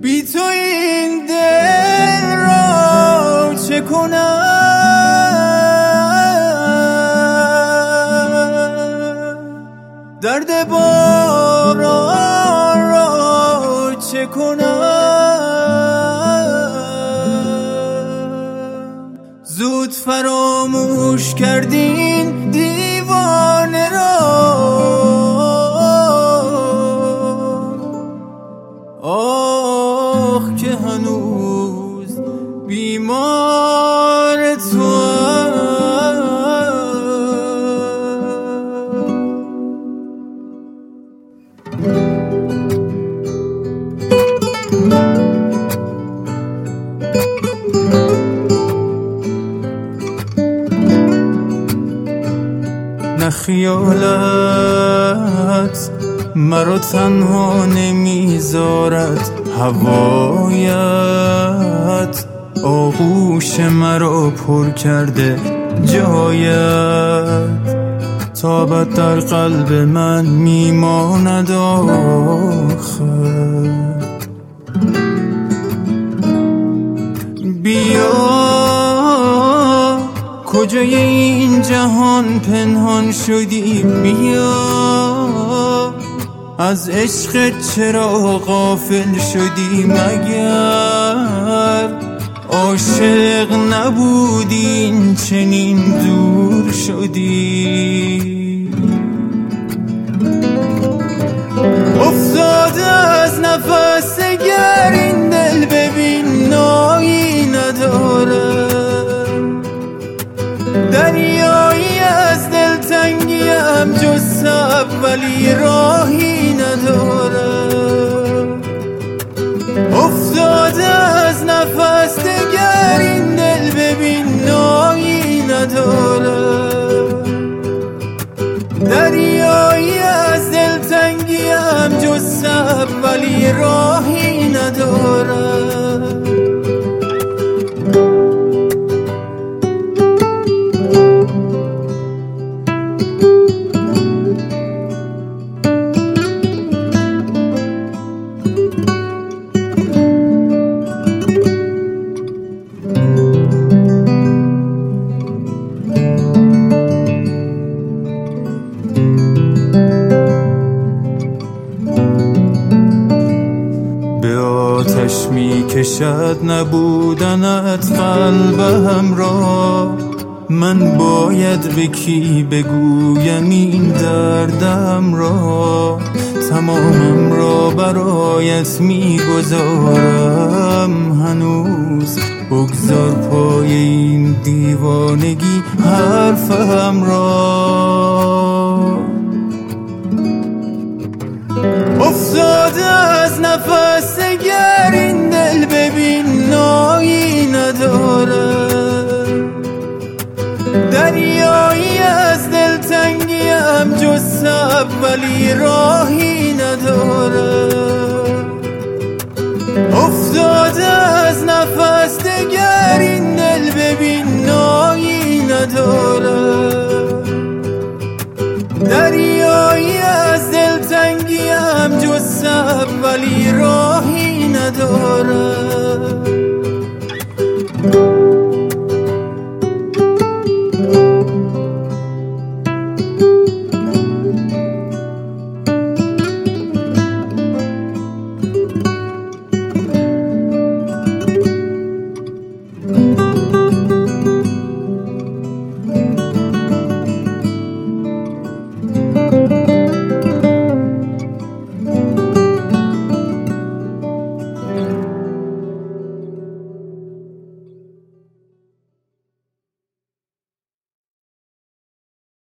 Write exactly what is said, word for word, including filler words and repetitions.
بی تو این دل را چه کنم، درد باران را چه کنم. زود فراموش کردین دیوانه را، آخ که هنوز بیمار توام. نه خیالت مرا تنها نمیذارد، هوایت آغوش مرا پر کرده، جایت تابت در قلب من میماند آخر. بیا کجای این جهان پنهان شدی، بیا از عشق چرا غافل شدی، مگر عاشق نبودی این چنین دور شدی. افتاده از نفس گر این دل ببین نایی نداره، دریایی از دلتنگیم جز صبر ولی راهی نداره. افتاده از نفس دگر این دل ببین نایی نداره، دریایی از دلتنگیم جز صبر ولی راهی نداره. آتش می کشد نبودنت قلبم را، من باید به کی بگویم این دردم را. تمامم را برایت می گذارم هنوز، بگذار پای این دیوانگی حرفم را. افتاده از نفس گر این دل ببین نایی نداره، دریایی از دلتنگیم جز صبر ولی راهی نداره. افتاده از نفس دگر این دل ببین نایی نداره، دریایی از دلتنگیم جز صبر ولی راهی